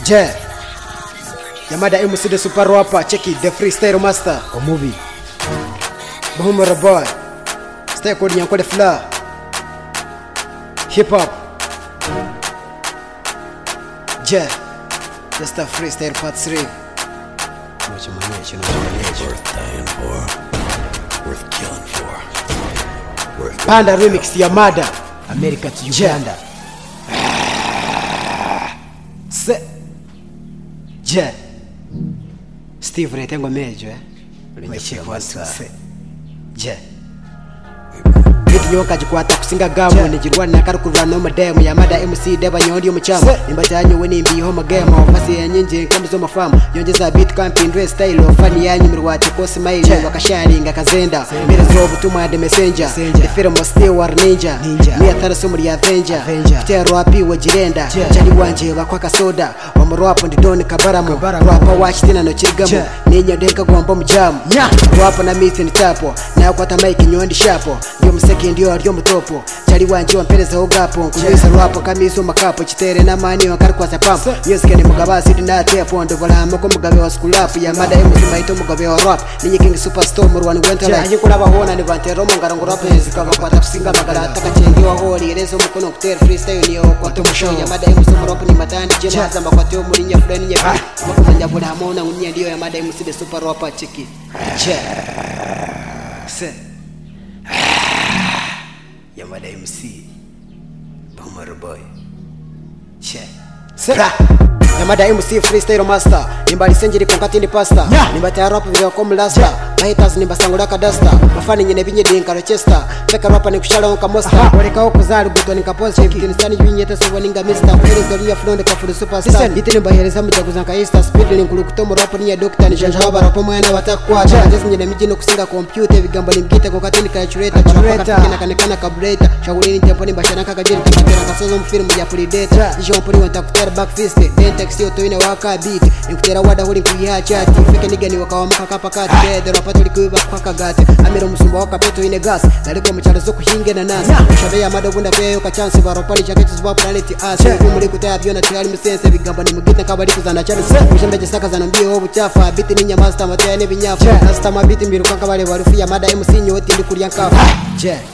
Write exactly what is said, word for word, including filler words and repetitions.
Je Yamada M C the super rapper, check it, the freestyle master or movie. Bahumara boy, stay called Yanko the floor. Hip hop. Je just a freestyle part three. What you manage, you know what you Worth dying for, worth killing for, worth Panda remix Yamada, America to Uganda. Se Je Steve Retengo Major eh Ulinyesheka watu se Je Nyoka jikwata kusinga gamu nijirwa na karukurwa no mademu Yamada M C deba nyondi umuchama nimbatanyo weni mbi homa game ofasi ya nyinje kambi zo mafamu yongeza beat camping dress style ofani yanyu mirwati ko smile wakasharinga kazenda mire zo butuma de messenger the film still war ninja mi atara so muri avenger tero api wajirenda chali wanje bakwaka soda omurwapo ndidoni kabaramu rapa watch tina no chigamo ninya denka gomba mujamu rapa na mithi ni tapo na kwata mic nyondi shapo ndio mseki ndio alio mtopo chali wanje wampereza ugapo kunyisa rapa kamiso makapo chitere na mani wakari kwa sapampo music ni mugabasi dina tepo ndo volamo ko mugabe wa school rap Yamada M C maito mugabe wa rap ninyi king superstar murwani wenta la yikula bahona ni bantero mongaro rap zikaba kwa tafsinga magara ataka chengiwa holi rezo mukono kutere freestyle niyo kwa tomusho Yamada M C rap ni matandi jema zamba kwa teo muri nya fulani nya makumanya boda hamona unya ndio Yamada M C the super rapper chiki che se Yamada M C Bahumara boy che Sera Yamada M C freestyle master nimbali senjiri konkati ni pasta nimbata rap vya komlasta haters nimbasangula kadasta mafani nyine binye dinka Rochester feka rapa ni kushala onka mosta waleka okuzali buto nikapost kinisani binyeta so waninga mister kweleza ria flow ka full superstar itini bahereza mujaguza ka Easter speed ni nkulu kutomo rap ni ya doctor ni janja baba rap mwana batakwa just nyine mijino kusinga computer bigamba ni mgita kwa katini calculator kina kanekana carburetor shagulini tempo ni bashana kaka jeri kama kasozo mfilm ya predator nisho mpuri wantakutera back fist then text yo toine waka beat nikutera wada huli kuya chat fike nigani wakawamaka kapa kati bedero pato likuba kwa kagate amiro musumba waka peto ine gas naliko mchalo zo kuhinge na nasi shabe ya madogunda peyo ka chance baropali jacket zwa planet as kumuli kutaya byona tayari msense bigamba ni mugita kabali kuzana chalo kushembe jesaka zanambie obu chafa beat ni nya master mataya ne binyafu master mabiti mbiruka kabale warufi Yamada M C nyoti ndi kulya kafa je